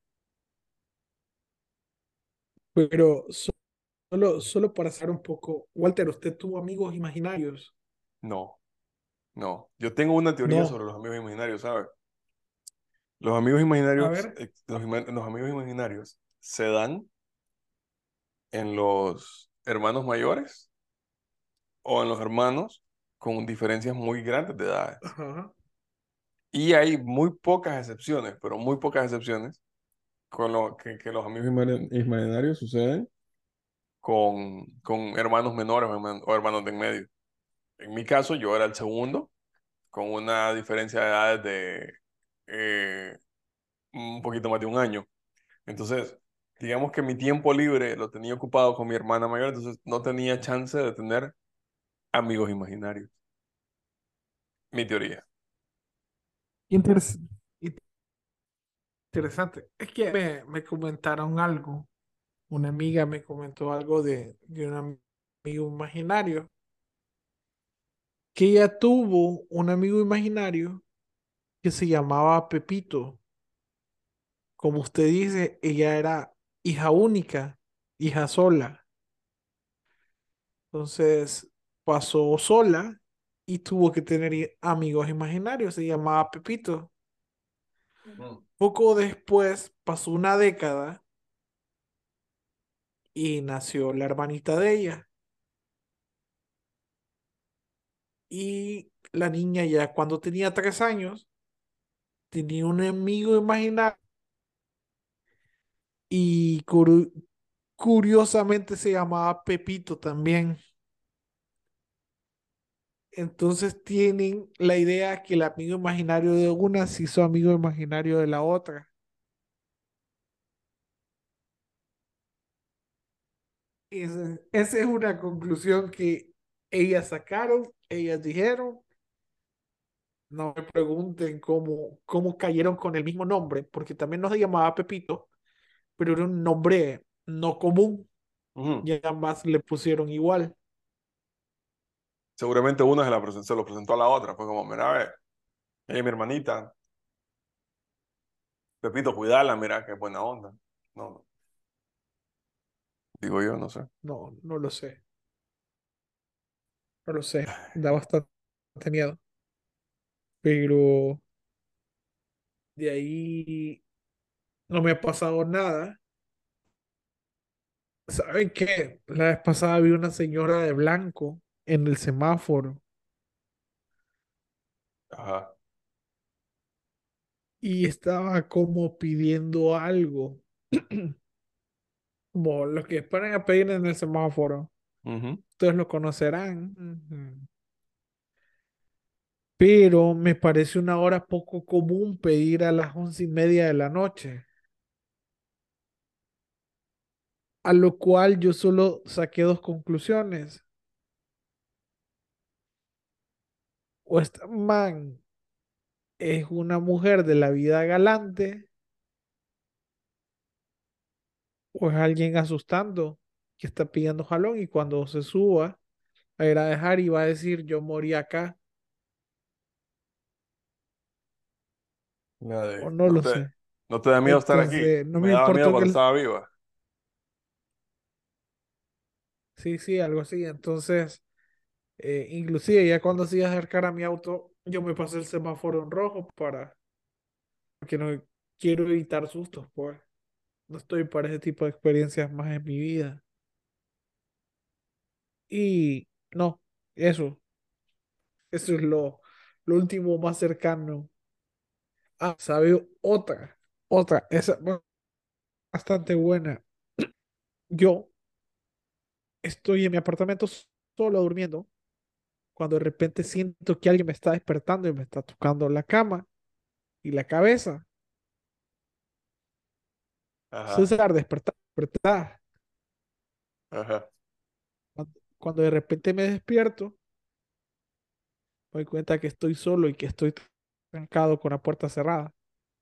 Pero solo para saber un poco, Walter, ¿usted tuvo amigos imaginarios? No, no. Yo tengo una teoría No. sobre los amigos imaginarios, ¿sabes? Los amigos A imaginarios, ver. los amigos imaginarios se dan en los hermanos mayores o en los hermanos con diferencias muy grandes de edades. Ajá. Y hay muy pocas excepciones, pero muy pocas excepciones, con lo que los amigos imaginarios suceden con hermanos menores o hermanos de en medio. En mi caso, yo era el segundo, con una diferencia de edades de un poquito más de un año. Entonces, digamos que mi tiempo libre lo tenía ocupado con mi hermana mayor, entonces no tenía chance de tener amigos imaginarios. Mi teoría. Interes- Interesante. Es que me comentaron algo. Una amiga me comentó algo de un amigo imaginario. Que ella tuvo un amigo imaginario que se llamaba Pepito. Como usted dice, ella era hija única, hija sola. Entonces pasó sola y tuvo que tener amigos imaginarios. Se llamaba Pepito. Ujú. Poco después pasó una década y nació la hermanita de ella. Y la niña ya cuando tenía 3 años tenía un amigo imaginario y curiosamente se llamaba Pepito también. Entonces tienen la idea que el amigo imaginario de una se hizo amigo imaginario de la otra. Esa es una conclusión que ellas sacaron, ellas dijeron, No me pregunten cómo cayeron con el mismo nombre, porque también nos llamaba Pepito, pero era un nombre no común, Ujú. y ambas le pusieron igual. Seguramente una se lo presentó a la otra. Fue como, mira, ve, ella es mi hermanita. Pepito, cuidala, mira, qué buena onda. No, no, digo yo, no sé. No, no lo sé, no lo sé, da bastante miedo, pero de ahí no me ha pasado nada. ¿Saben qué? La vez pasada vi una señora de blanco en el semáforo Ajá. y estaba como pidiendo algo, como los que esperan a pedir en el semáforo. Ujú. Ustedes lo conocerán. Ujú. Pero me parece una hora poco común pedir a las 11:30 de la noche, a lo cual yo solo saqué dos conclusiones. O esta man es una mujer de la vida galante, o es alguien asustando que está pidiendo jalón y cuando se suba a ir a dejar y va a decir yo morí acá, o no No lo te, sé. no te da miedo estar aquí. Entonces, no Me me daba miedo importó que cuando estaba viva. sí, sí, algo así. Entonces, inclusive ya cuando se iba a acercar a mi auto, yo me pasé el semáforo en rojo porque no quiero evitar sustos, pues. No estoy para ese tipo de experiencias más en mi vida. Y no, eso es lo último más cercano. Ah, sabe otra, esa bastante buena. Yo estoy en mi apartamento solo durmiendo, cuando de repente siento que alguien me está despertando y me está tocando la cama y la cabeza. Ajá, César, despertar, despertar. ajá. Cuando de repente me despierto, me doy cuenta que estoy solo y que estoy trancado con la puerta cerrada.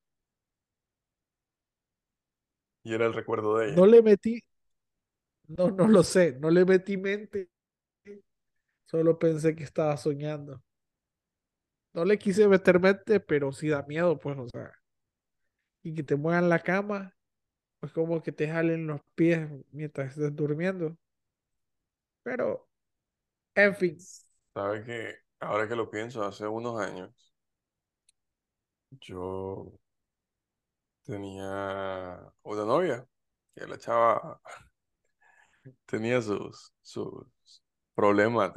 Y era el recuerdo de No ella. le metí, no, no lo sé, no le metí mente, solo pensé que estaba soñando. No le quise meter mente, pero sí da miedo, pues, o sea, y que te muevan la cama, pues como que te jalen los pies mientras estés durmiendo. Pero, en fin, ¿Sabes que ahora que lo pienso, hace unos años, yo tenía una novia que la chava tenía sus problemas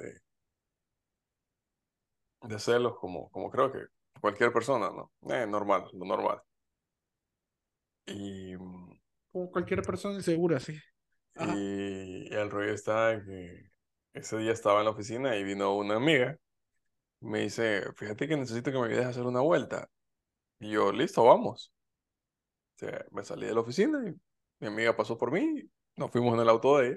de celos, como creo que cualquier persona, ¿no? Normal, lo normal. Y, como cualquier persona insegura, sí. Ajá. y el rollo está en que ese día estaba en la oficina y vino una amiga. Me dice, fíjate que necesito que me ayudes a hacer una vuelta. Y yo, listo, vamos. O sea, me salí de la oficina y mi amiga pasó por mí y nos fuimos en el auto de ella.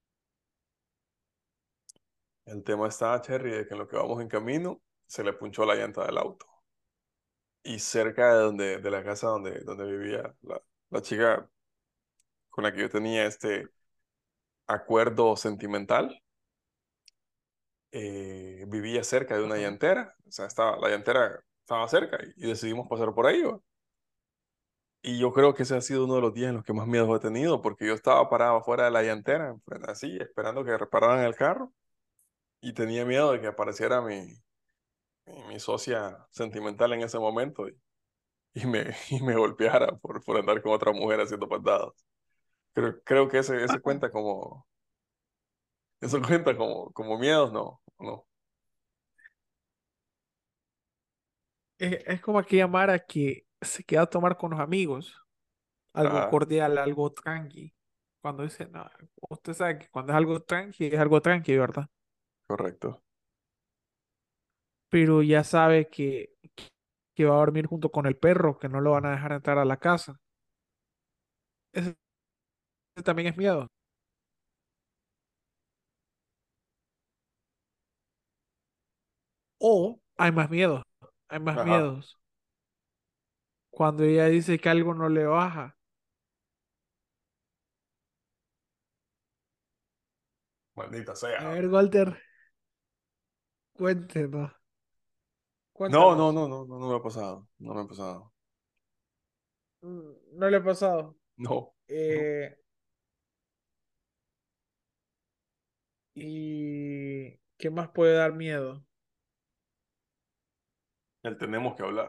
El tema está, Cherry, de que en lo que vamos en camino se le punchó la llanta del auto. Y cerca de la casa donde vivía la chica con la que yo tenía este acuerdo sentimental, vivía cerca de una Ajá. llantera. O sea, la llantera estaba cerca y decidimos pasar por ahí, ¿va? Y yo creo que ese ha sido uno de los días en los que más miedo he tenido, porque yo estaba parado afuera de la llantera, pues, así, esperando que repararan el carro, y tenía miedo de que apareciera mi socia sentimental en ese momento y me golpeara por andar con otra mujer haciendo pandadas. Creo que ese cuenta eso cuenta como miedos, ¿no? No. Es como aquella Mara que se queda a tomar con los amigos, algo Ajá, cordial, algo tranqui. Cuando dice, no, usted sabe que cuando es algo tranqui, ¿verdad? correcto. Pero ya sabe que va a dormir junto con el perro, que no lo van a dejar entrar a la casa. Ese también es miedo. O hay más miedo. hay más Ajá, miedos. Cuando ella dice que algo no le baja. maldita A sea. ver, Walter, cuéntenos, No, no, cuéntanos. no, no, no, no me ha pasado. No me ha pasado. No le ha pasado. No, no. Eh, ¿Y qué más puede dar miedo? El tenemos que hablar.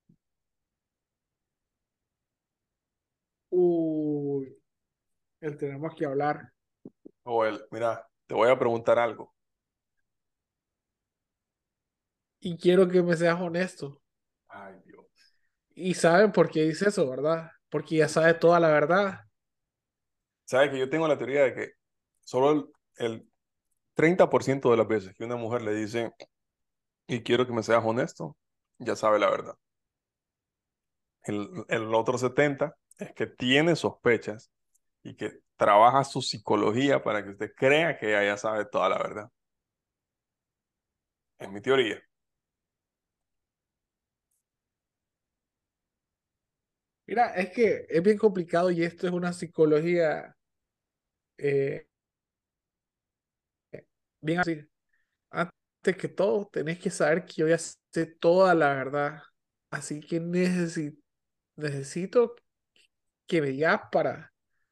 Uy, tenemos que hablar. O el, mira, te voy a preguntar algo. Y quiero que me seas honesto. Ay, Dios. Y saben por qué dice eso, ¿verdad? Porque ya sabe toda la verdad. Sabes que yo tengo la teoría de que solo el 30% de las veces que una mujer le dice, y quiero que me seas honesto, ya sabe la verdad. El otro 70 es que tiene sospechas y que trabaja su psicología para que usted crea que ella ya sabe toda la verdad. Es mi teoría. Mira, es que es bien complicado y esto es una psicología eh, bien así. Antes que todo, tenés que saber que yo ya sé toda la verdad. Así que necesito que me digas para...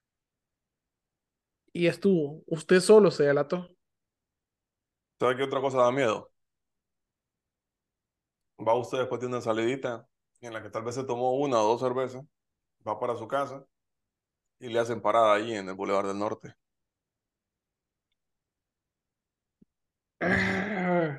Y estuvo. Usted solo se delató. ¿Sabe qué otra cosa da miedo? Va usted después de una salidita en la que tal vez se tomó una o dos cervezas, va para su casa y le hacen parada ahí en el Boulevard del Norte. Ah,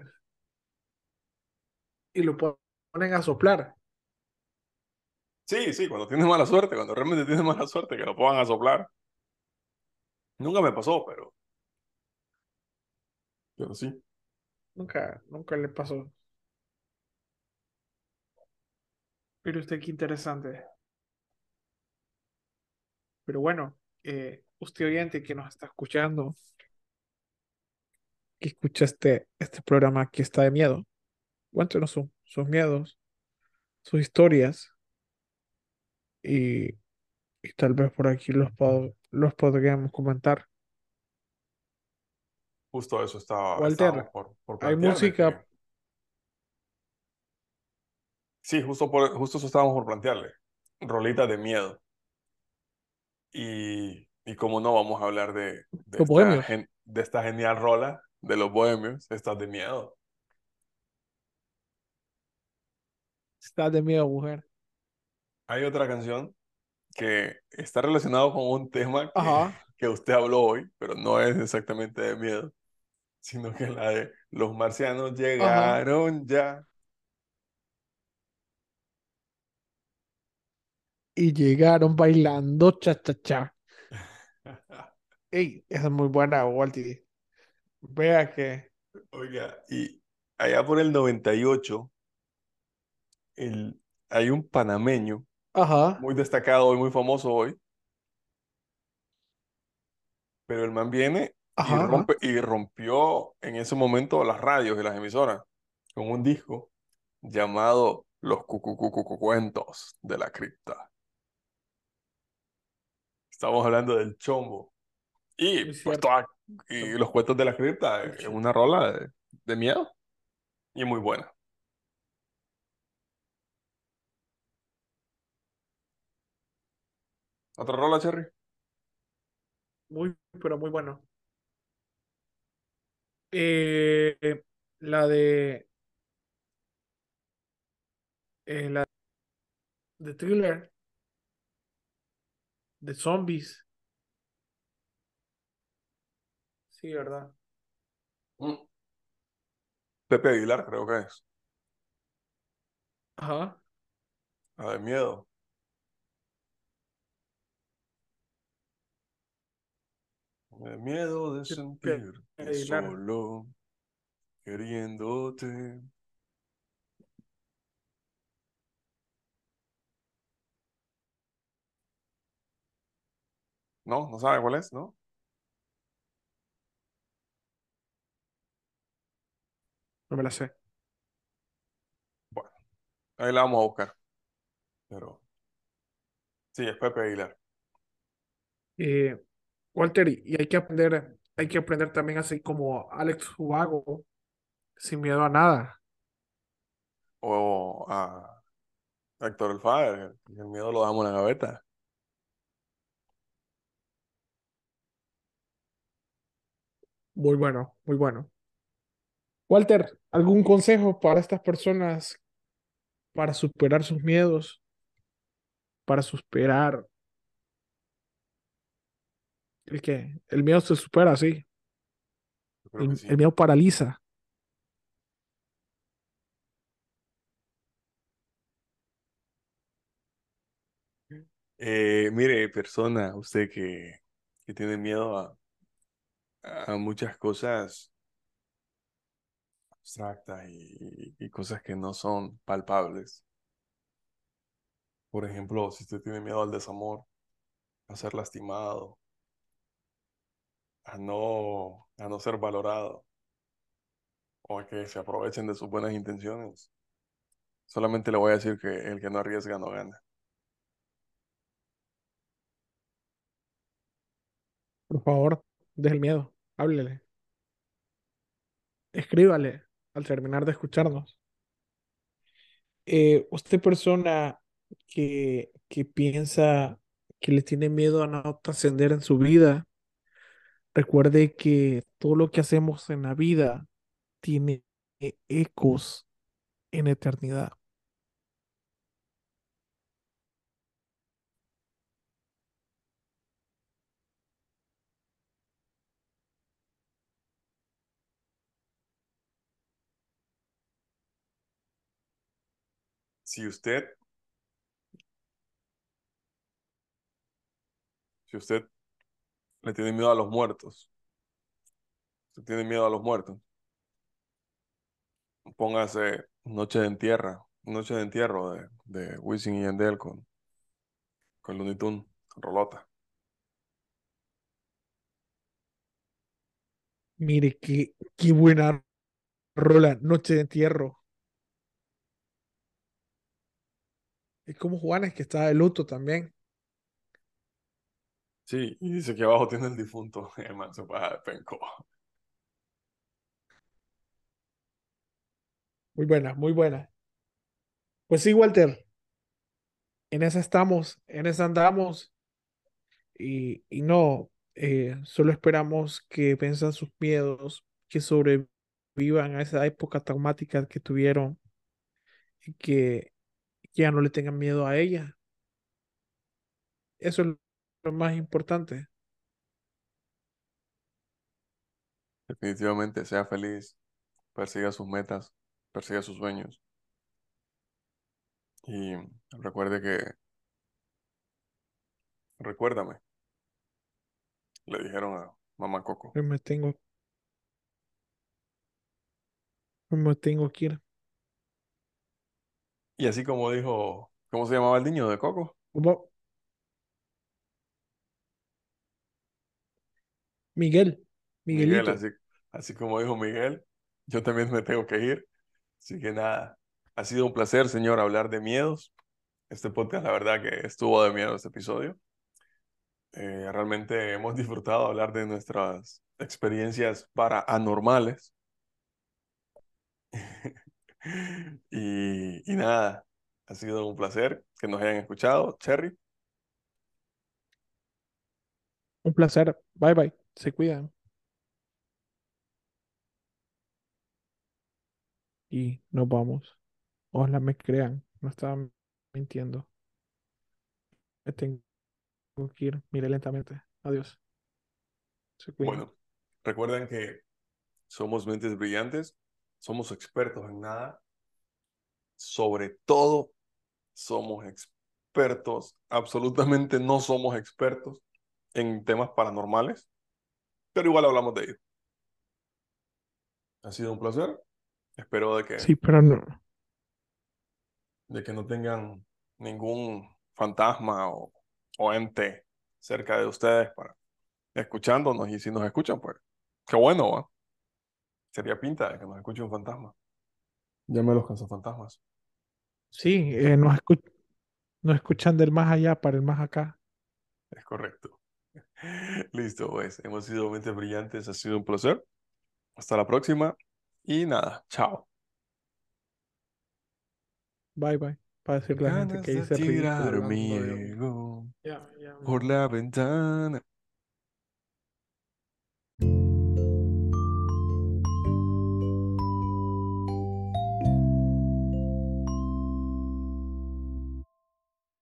y lo ponen a soplar. Sí, sí, cuando tiene mala suerte, cuando realmente tiene mala suerte, que lo pongan a soplar. Nunca me pasó, pero sí. Nunca le pasó. Pero usted qué interesante. Pero bueno, usted oyente que nos está escuchando, que escucha este programa que está de miedo, cuéntenos sus miedos, sus historias y, y tal vez por aquí los podríamos comentar. Justo eso estábamos Walter, por hay plantear, de música. que, sí, justo eso estábamos por plantearle. Rolitas de miedo. Y cómo no vamos a hablar Los bohemios. de esta genial rola de los bohemios, estas de miedo. Está de miedo, mujer. Hay otra canción que está relacionado con un tema Ajá, que usted habló hoy, pero no es exactamente de miedo, sino que es la de los marcianos ajá. llegaron ya. Y llegaron bailando cha cha cha. Ey, esa es muy buena, Walter. Vea que. Oiga, y allá por el 98, el, hay un panameño Ajá, muy destacado y muy famoso hoy, pero el man viene ajá, ajá. y rompió en ese momento las radios y las emisoras con un disco llamado Los Cuentos de la Cripta. Estamos hablando del Chombo. Y Muy pues cierto. y los cuentos de la cripta El es ch- una rola de miedo y muy buena. ¿Otra rola, Cherry? Muy, pero muy bueno. Eh, la la de Thriller, de zombies. Sí, ¿verdad? Mm. Pepe Aguilar, creo que es. Ajá. La de miedo. De miedo de Pepe sentirte Aguilar. solo, queriéndote. No, no sabe cuál es, ¿no? No me la sé. Bueno. ahí la vamos a buscar. Pero sí, es Pepe Aguilar. Eh, Walter, y hay que aprender también así como Alex Ubago, sin miedo a nada. O a Héctor el Father, el miedo lo damos en la gaveta. Muy bueno, muy bueno. Walter, ¿algún consejo para estas personas para superar sus miedos, para superar el que el miedo se supera, sí, Yo creo que el sí. miedo paraliza? Mire, persona, usted que tiene miedo a muchas cosas abstractas y cosas que no son palpables. Por ejemplo, si usted tiene miedo al desamor, a ser lastimado, a no ser valorado o a que se aprovechen de sus buenas intenciones, solamente le voy a decir que el que no arriesga no gana. Por favor, deje el miedo, háblele, escríbale al terminar de escucharnos. Usted persona que piensa que le tiene miedo a no trascender en su vida, recuerde que todo lo que hacemos en la vida tiene ecos en eternidad. Si usted, si usted le tiene miedo a los muertos, si tiene miedo a los muertos, póngase Noche de Entierro de Wisin y Yandel con Looney Tunes, Rolota. Mire, qué buena rola, Noche de Entierro. Es como Juanes que está de luto también. Sí, y dice que abajo tiene el difunto, hermano, se paja de penco. Muy buena, muy buena. Pues sí, Walter, en esa estamos, en esa andamos y no, solo esperamos que venzan sus miedos, que sobrevivan a esa época traumática que tuvieron y que ya no le tengan miedo a ella. Eso es lo más importante. Definitivamente sea feliz, persiga sus metas, persiga sus sueños y recuerde que, recuérdame, le dijeron a Mamá Coco. Pues me tengo que ir. Y así como dijo, ¿cómo se llamaba el niño de Coco? Como Miguel, Miguel, Miguelito. así como dijo Miguel, yo también me tengo que ir. Así que nada, ha sido un placer, señor, hablar de miedos. Este podcast, la verdad que estuvo de miedo este episodio. Realmente hemos disfrutado hablar de nuestras experiencias paranormales. Y nada, ha sido un placer que nos hayan escuchado, Cherry. Un placer. Bye bye. Se cuidan y nos vamos. Ojalá me crean. No estaba mintiendo. Me tengo que ir. Mire lentamente. Adiós. Se cuidan. Bueno, recuerden que somos mentes brillantes, somos expertos en nada, sobre todo somos expertos, absolutamente no somos expertos en temas paranormales, pero igual hablamos de ello. Ha sido un placer. Espero Sí, pero no. de que no tengan ningún fantasma o ente cerca de ustedes para escuchándonos y si nos escuchan, pues qué bueno, ¿va? Sería pinta de que nos escuche un fantasma. Llame a los cazafantasmas. Sí, nos escuchan del más allá para el más acá. Es correcto. Listo, pues. Hemos sido mentes brillantes. Ha sido un placer. Hasta la próxima. Y nada, chao. Bye bye. Para decirle a la gente que Ganas de hice ridículo tirar hablando de... ego Ya, ya, por no. la ventana.